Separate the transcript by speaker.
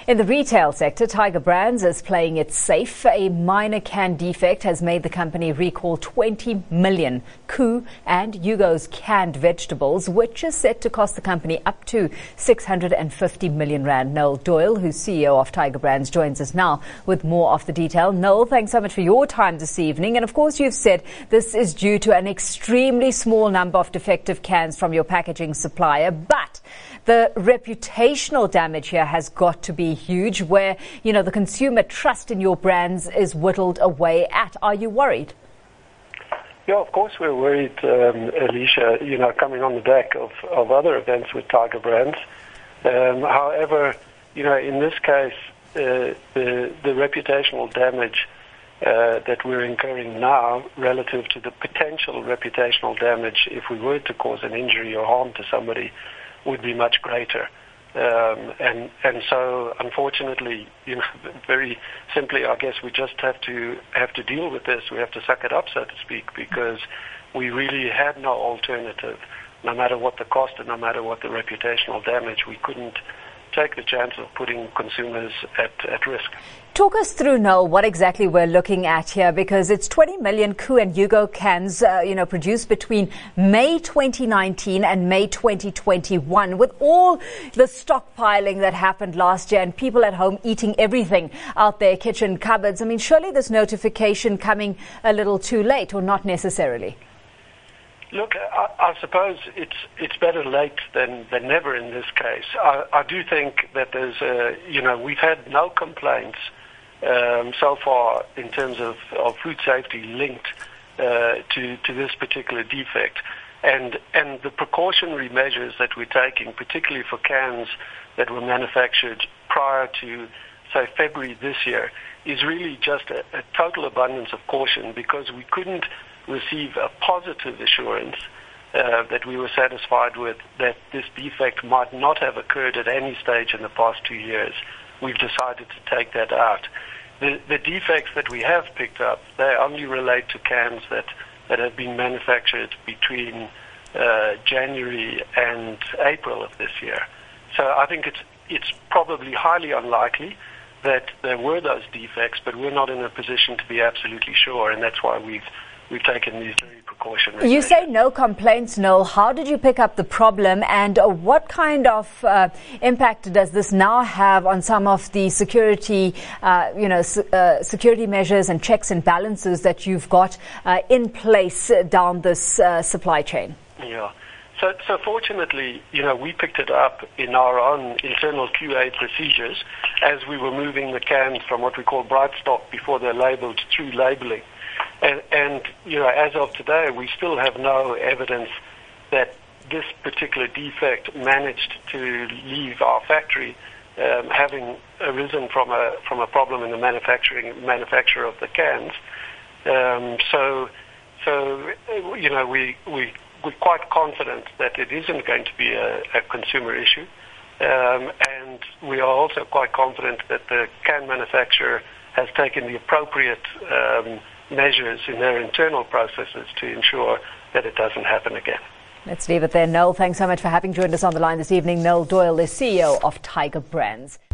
Speaker 1: In the retail sector, Tiger Brands is playing it safe. A minor can defect has made the company recall 20 million Koo and Yugo's canned vegetables, which is set to cost the company up to 650 million rand. Noel Doyle, who's CEO of Tiger Brands, joins us now with more of the detail. Noel, thanks so much for your time this evening. And of course, you've said this is due to an extremely small number of defective cans from your packaging supplier, but the reputational damage here has got to be huge, where, the consumer trust in your brands is whittled away at. Are you worried?
Speaker 2: Yeah, of course we're worried, Alicia, coming on the back of other events with Tiger Brands. However, in this case, the reputational damage that we're incurring now relative to the potential reputational damage if we were to cause an injury or harm to somebody would be much greater. And so, unfortunately, very simply, I guess we just have to deal with this. We have to suck it up, so to speak, because we really had no alternative. No matter what the cost and no matter what the reputational damage, we couldn't take the chance of putting consumers at risk.
Speaker 1: Talk us through, Noel, what exactly we're looking at here, because it's 20 million Koo and Yugo cans, produced between May 2019 and May 2021, with all the stockpiling that happened last year and people at home eating everything out their kitchen cupboards. I mean, surely this notification coming a little too late, or not necessarily?
Speaker 2: Look, I suppose it's better late than never in this case. I do think that there's we've had no complaints so far in terms of food safety linked to this particular defect, and the precautionary measures that we're taking, particularly for cans that were manufactured prior to, say, February this year, is really just a total abundance of caution, because we couldn't receive a positive assurance that we were satisfied with that this defect might not have occurred at any stage in the past 2 years. We've decided to take that out. The defects that we have picked up, they only relate to cans that have been manufactured between January and April of this year. So I think it's probably highly unlikely that there were those defects, but we're not in a position to be absolutely sure, and that's why we've taken these very precautionary measures.
Speaker 1: You say no complaints, Noel. How did you pick up the problem, and what kind of impact does this now have on some of the security, security measures and checks and balances that you've got in place down this supply chain?
Speaker 2: Yeah. So fortunately, we picked it up in our own internal QA procedures as we were moving the cans from what we call bright stock before they're labeled through labeling. And as of today, we still have no evidence that this particular defect managed to leave our factory, having arisen from a problem in the manufacture of the cans. We're quite confident that it isn't going to be a consumer issue, and we are also quite confident that the can manufacturer has taken the appropriate measures in their internal processes to ensure that it doesn't happen again.
Speaker 1: Let's leave it there. Noel, thanks so much for having joined us on the line this evening. Noel Doyle is CEO of Tiger Brands.